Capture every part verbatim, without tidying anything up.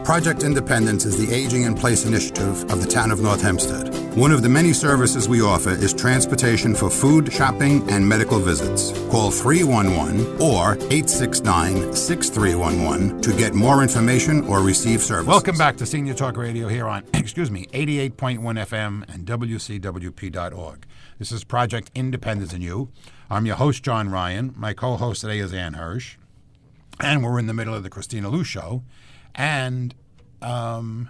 Project Independence is the Aging in Place initiative of the town of North Hempstead. One of the many services we offer is transportation for food, shopping, and medical visits. Call three one one or eight six nine, six three one one to get more information or receive services. Welcome back to Senior Talk Radio here on, excuse me, eighty-eight point one F M and W C W P dot org. This is Project Independence in You. I'm your host, John Ryan. My co-host today is Ann Hirsch. And we're in the middle of the Christina Lou Show. And um,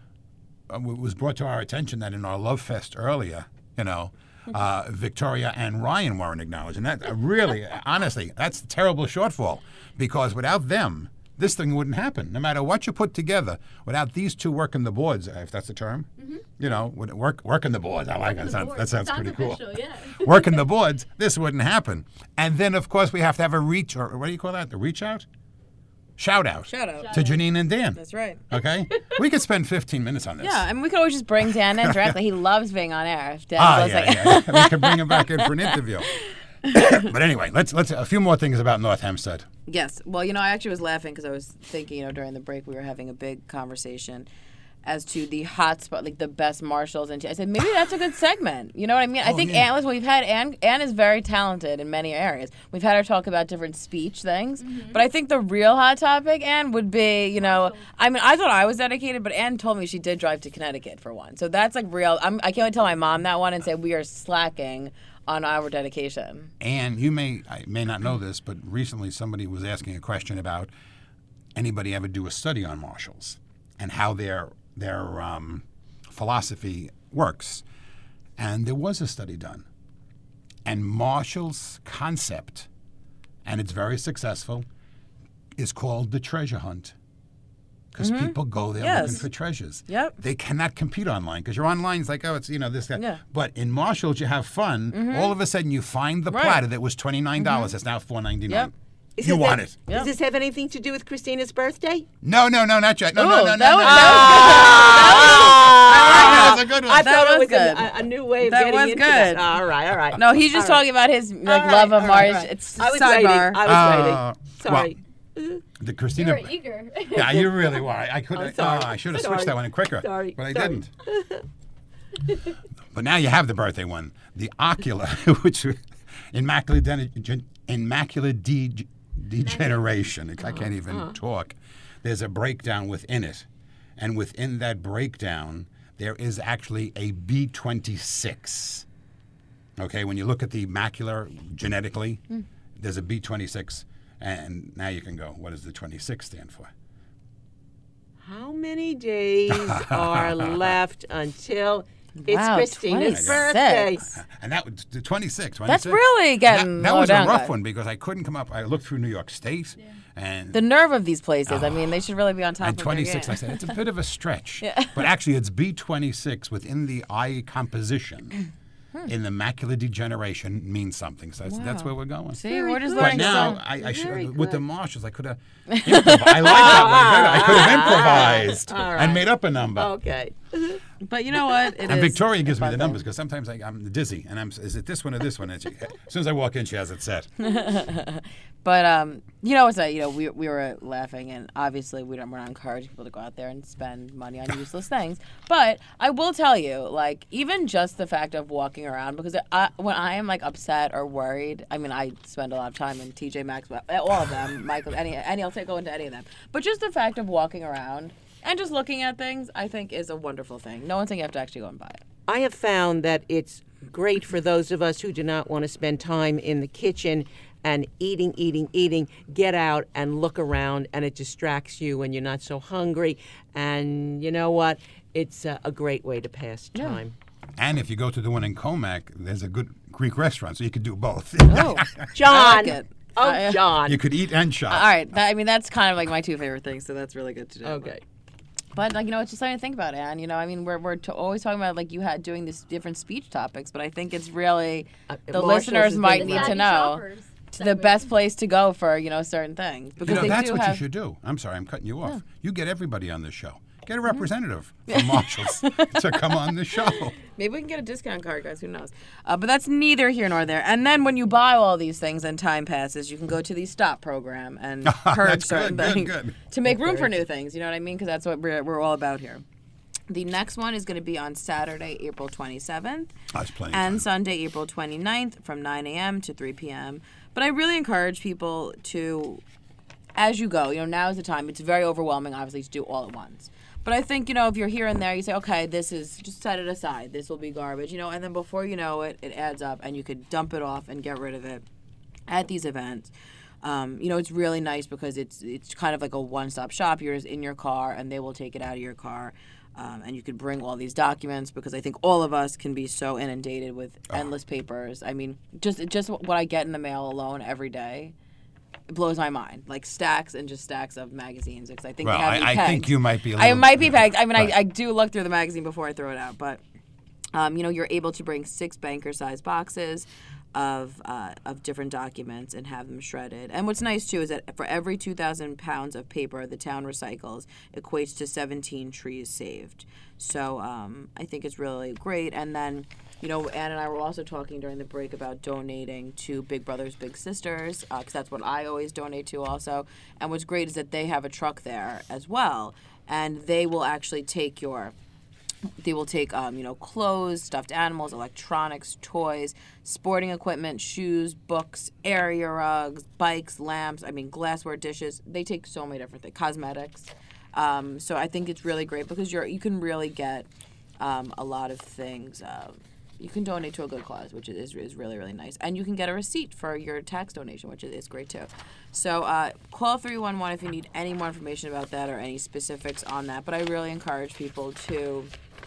it was brought to our attention that in our Love Fest earlier, you know, uh, Victoria and Ryan weren't acknowledged. And that uh, really, honestly, that's a terrible shortfall. Because without them, this thing wouldn't happen. No matter what you put together, without these two working the boards, if that's the term, mm-hmm. you know, work, working the boards. I like that. Sounds, that sounds pretty cool. Yeah. Working the boards, this wouldn't happen. And then, of course, we have to have a reach, or what do you call that? The reach out? Shout out. Shout out. To Janine and Dan. That's right. Okay? We could spend fifteen minutes on this. Yeah, I mean, we could always just bring Dan in directly. He loves being on air. If Dan ah, was yeah, like... yeah. We could bring him back in for an interview. But anyway, let's let's a few more things about North Hempstead. Yes. Well, you know, I actually was laughing because I was thinking, you know, during the break we were having a big conversation as to the hot spot, like the best marshals. And I said, maybe that's a good segment. You know what I mean? Oh, I think yeah. Ann, listen, we've had Ann, Ann is very talented in many areas. We've had her talk about different speech things. Mm-hmm. But I think the real hot topic, Ann, would be, you know, Marshall. I mean, I thought I was dedicated, but Ann told me she did drive to Connecticut for one. So that's like real. I'm, I can't wait to tell my mom that one and say we are slacking on our dedication. And you may, I may not know this, but recently somebody was asking a question about anybody ever do a study on marshals and how their their um, philosophy works. And there was a study done. And Marshall's concept, and it's very successful, is called the treasure hunt. Because mm-hmm. people go there yes. looking for treasures. Yep. They cannot compete online because you're online. It's like, oh, it's, you know, this, that. Yeah. But in Marshall's, you have fun. Mm-hmm. All of a sudden, you find the right. platter that was twenty-nine dollars. Mm-hmm. It's now four ninety-nine. Yep. You want it. Yep. Does this have anything to do with Christina's birthday? No, no, no, not yet. No, Ooh, no, no, no, that no. was, no. That was, that was a good one. I That thought it was was good. a, a new way of That getting was into good. that. All right, all right. No, he's just all talking right. about his like All right, love of all Marsh. right, all right. It's I was sidebar. waiting. I was Uh, waiting. Sorry. Well, the Christina. You're eager. Yeah, you really were. I, I could. I'm sorry. Oh, I should have Sorry. switched that one quicker. Sorry. But I Sorry. didn't. But now you have the birthday one, the ocular, which immaculate de- immaculate de- degeneration. I can't even uh-huh. talk. There's a breakdown within it, and within that breakdown, there is actually a B twenty-six. Okay, when you look at the macular genetically, mm. there's a B twenty-six, and now you can go. What does the twenty-six stand for? How many days are left until it's Wow, Christina's twenty-six. birthday? And that was the twenty-six. That's really getting That, that low was down, a rough guys. one because I couldn't come up. I looked through New York State, yeah. and The nerve of these places. I mean, they should really be on top and of twenty-six. their I game. said it's a bit of a stretch, Yeah. but actually it's B twenty-six within the eye composition. In the macular degeneration means something. So that's, Wow. that's where we're going. See, Very we're just good. But learning now, stuff. I, I should, Very with the good. marshals, I could have improvised. I like that one better. I could have improvised All right. and made up a number. Okay. But you know what? It And is Victoria gives me the fun numbers thing. because sometimes I, I'm dizzy and I'm. Is it this one or this one? And she, as soon as I walk in, she has it set. But um, you know, it's a, you know, we we were laughing, and obviously we don't we're not encouraging people to go out there and spend money on useless things. But I will tell you, like, even just the fact of walking around, because I, when I am like upset or worried, I mean, I spend a lot of time in T J Maxx, all of them, Michael, any, any, I'll take go into any of them. But just the fact of walking around and just looking at things, I think, is a wonderful thing. No one's saying you have to actually go and buy it. I have found that it's great for those of us who do not want to spend time in the kitchen and eating, eating, eating. Get out and look around, and it distracts you when you're not so hungry. And you know what? It's a, a great way to pass time. And if you go to the one in Comac, there's a good Greek restaurant, so you could do both. Oh, John. I like it. Oh, I- John. You could eat and shop. All right, that, I mean, that's kind of like my two favorite things, so that's really good to do. Okay. But, like, you know, it's just something to think about, Ann. You know, I mean, we're we're to always talking about, like, you had doing these different speech topics, but I think it's really, Uh, the Marshall's listeners is might the need best. to Savvy know shoppers. to the Segment. best place to go for, you know, certain things. Because You know, they that's do what have, you should do. I'm sorry, I'm cutting you off. You get everybody on this show. Get a representative from Marshalls to come on the show. Maybe we can get a discount card, guys. Who knows? Uh, but that's neither here nor there. And then when you buy all these things and time passes, you can go to the STOP program and purge certain good, things good, good. to make room for new things. You know what I mean? Because that's what we're, we're all about here. The next one is going to be on Saturday, April twenty-seventh, That's plenty. and Sunday, April twenty-ninth, from nine a.m. to three p.m. But I really encourage people to, as you go, you know, now is the time. It's very overwhelming, obviously, to do all at once. But I think, you know, if you're here and there, you say, okay, this is, just set it aside. This will be garbage, you know, and then before you know it, it adds up, and you could dump it off and get rid of it at these events. Um, you know, it's really nice because it's it's kind of like a one-stop shop. You're just in your car, and they will take it out of your car. Um, and you could bring all these documents because I think all of us can be so inundated with endless papers. I mean, just just what I get in the mail alone every day, it blows my mind. Like stacks and just stacks of magazines. Because I think Well, they have me I, I pegged. think you might be a I little... might be pegged. I mean, Right. I, I do look through the magazine before I throw it out. But, um, you know, you're able to bring six banker-sized boxes of uh, of different documents and have them shredded. And what's nice, too, is that for every two thousand pounds of paper the town recycles equates to seventeen trees saved. So um, I think it's really great. And then, you know, Ann and I were also talking during the break about donating to Big Brothers Big Sisters, because uh, that's what I always donate to also. And what's great is that they have a truck there as well, and they will actually take your... They will take, um, you know, clothes, stuffed animals, electronics, toys, sporting equipment, shoes, books, area rugs, bikes, lamps, I mean, glassware, dishes. They take so many different things, cosmetics. Um, so I think it's really great because you're you can really get um, a lot of things. Uh, you can donate to a good cause, which is is really, really nice. And you can get a receipt for your tax donation, which is, is great, too. So uh, call three one one if you need any more information about that or any specifics on that. But I really encourage people to...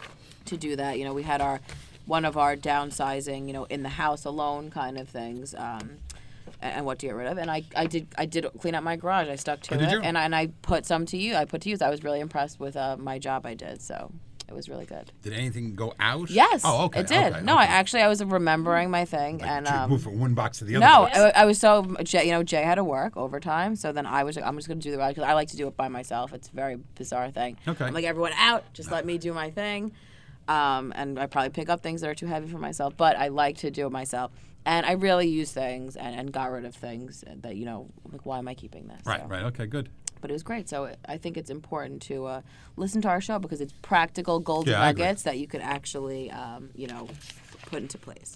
to do that. You know, we had our one of our downsizing, you know, in the house alone kind of things, um, and, and what to get rid of. And I, I did I did clean up my garage. I stuck to Oh, did it, you? and I, and I put some to you. I put to use. I was really impressed with uh, my job I did. So it was really good. Did anything go out? Yes. Oh, okay. It did. okay, no, okay. I actually I was remembering my thing, Like, and to um, move from one box to the other no, box. I, I was so Jay, you know, Jay had to work overtime, so then I was like, I'm just gonna do the ride because I like to do it by myself. It's a very bizarre thing. Okay. I'm like, everyone out, just let me do my thing. Um, and I probably pick up things that are too heavy for myself, but I like to do it myself. And I really use things and, and got rid of things that, you know, like, why am I keeping this? Right, So- right. Okay, good. But it was great. So I think it's important to uh, listen to our show because it's practical golden Yeah, I agree. nuggets that you could actually, um, you know, put into place.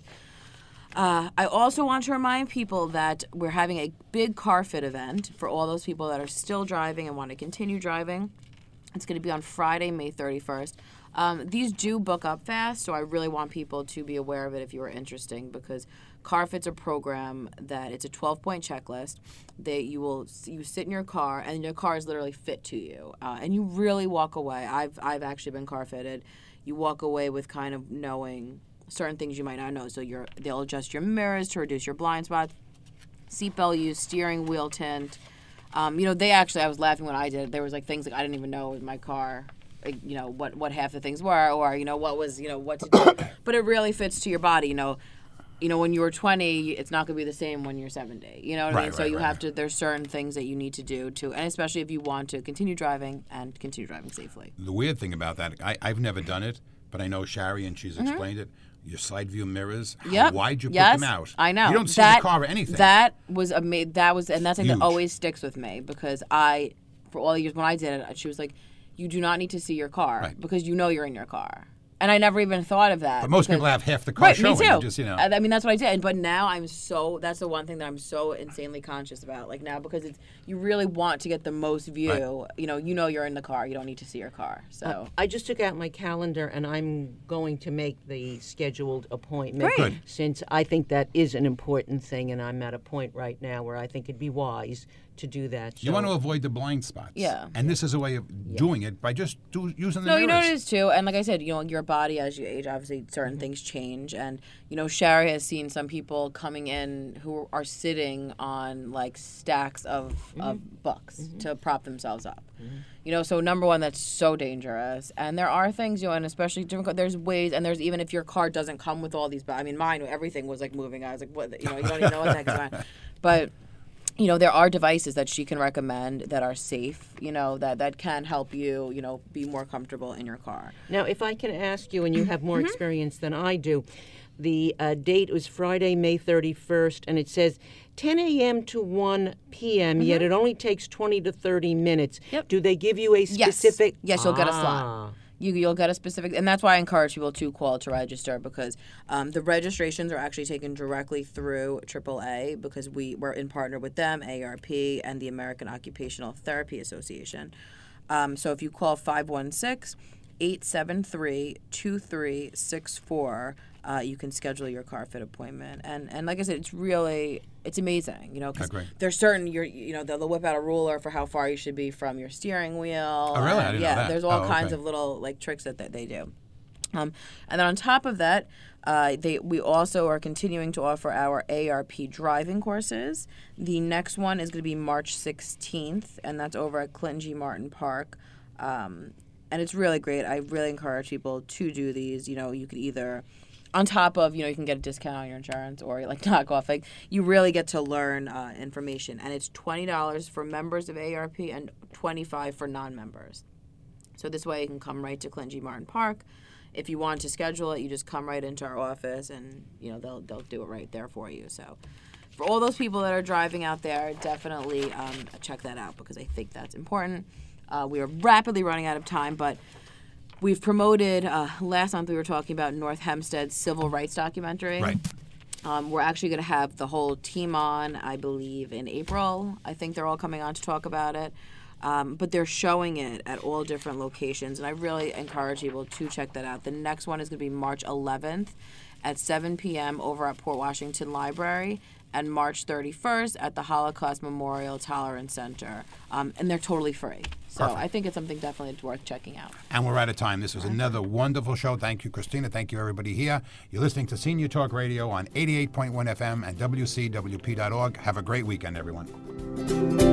Uh, I also want to remind people that we're having a big car fit event for all those people that are still driving and want to continue driving. It's going to be on Friday, May thirty-first. Um, these do book up fast, so I really want people to be aware of it if you are interested, because CarFit's a program that it's a twelve-point checklist that you will you sit in your car and your car is literally fit to you, uh, and you really walk away. I've I've actually been car fitted. You walk away with kind of knowing certain things you might not know. So you're they'll adjust your mirrors to reduce your blind spots, seatbelt use, steering wheel tint. Um, you know, they actually, I was laughing when I did it. There was like things like I didn't even know in my car, like, you know, what, what half the things were, or, you know, what was, you know, what to do. But it really fits to your body, you know. You know, when you were twenty, it's not going to be the same when you're seventy. You know what I Right, mean? So right, you right. have to, there's certain things that you need to do to, and especially if you want to continue driving and continue driving safely. The weird thing about that, I, I've never done it, but I know Shari and Mm-hmm. she's explained it. Your side view mirrors, how Yep. wide you yes. put them out. I know. You don't see that, the car or anything. That was ama- That was, and that's something Huge. that always sticks with me because I, for all the years when I did it, she was like, "You do not need to see your car Right. because you know you're in your car." And I never even thought of that. But most because- people have half the car right, showing. me too. Just, you know. I I mean, that's what I did. But now I'm so, that's the one thing that I'm so insanely conscious about. Like now, because it's, you really want to get the most view. Right. You know, you know you're in the car. You don't need to see your car. So. I just took out my calendar and I'm going to make the scheduled appointment. Great. Good. Since I think that is an important thing and I'm at a point right now where I think it'd be wise to do that. You So- want to avoid the blind spots. Yeah. And this is a way of doing it by just do, using the No, mirrors. you know what it is too, and like I said, you know, your body as you age, obviously certain things change, and you know, Shari has seen some people coming in who are sitting on like stacks of, of books to prop themselves up. You know, so number one, that's so dangerous, and there are things, you know, and especially different. co- There's ways, and there's even if your car doesn't come with all these, but I mean, mine, everything was like moving. I was like, what? You know, you don't even know what the heck is going on, but. you know, there are devices that she can recommend that are safe, you know, that, that can help you, you know, be more comfortable in your car. Now, if I can ask you, and you have more mm-hmm. experience than I do, the uh, date was Friday, May thirty-first, and it says ten a.m. to one p.m., mm-hmm. yet it only takes twenty to thirty minutes. Yep. Do they give you a specific... Yes, yes you'll ah. get a slot. You, you'll get a specific, and that's why I encourage people to call to register, because um, the registrations are actually taken directly through triple A, because we, we're in partner with them, A A R P, and the American Occupational Therapy Association. Um, so if you call five one six, eight seven three, two three six four, uh, you can schedule your car fit appointment. And and like I said, it's really, it's amazing, you know, because there's certain, you're, you know, they'll, they'll whip out a ruler for how far you should be from your steering wheel. Oh, really? I didn't yeah, know that. There's all oh, kinds okay. of little, like, tricks that, that they do. Um, and then on top of that, uh, they we also are continuing to offer our A R P driving courses. The next one is going to be March sixteenth, and that's over at Clinton G. Martin Park. Um, and it's really great. I really encourage people to do these. You know, you could either, on top of, you know, you can get a discount on your insurance or like knock off. Like, you really get to learn uh, information. And it's twenty dollars for members of A A R P and twenty-five dollars for non-members. So this way you can come right to Clinton G. Martin Park. If you want to schedule it, you just come right into our office, and you know they'll they'll do it right there for you. So, for all those people that are driving out there, definitely um, check that out, because I think that's important. Uh, we are rapidly running out of time, but we've promoted. Uh, last month we were talking about North Hempstead's civil rights documentary. Right. Um, we're actually going to have the whole team on, I believe, in April. I think they're all coming on to talk about it. Um, but they're showing it at all different locations, and I really encourage people to check that out. The next one is going to be March eleventh at seven p.m. over at Port Washington Library, and March thirty-first at the Holocaust Memorial Tolerance Center. Um, and they're totally free. So Perfect. I think it's something definitely it's worth checking out. And we're out of time. This was another wonderful show. Thank you, Christina. Thank you, everybody here. You're listening to Senior Talk Radio on eighty-eight point one F M and W C W P dot org. Have a great weekend, everyone.